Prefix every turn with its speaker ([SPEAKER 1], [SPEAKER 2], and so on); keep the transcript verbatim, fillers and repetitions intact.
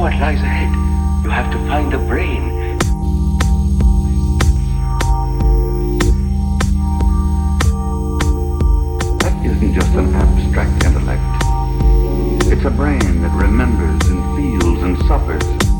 [SPEAKER 1] what lies ahead. You have to find the brain.
[SPEAKER 2] That isn't just an abstract intellect. It's a brain that remembers and feels and suffers.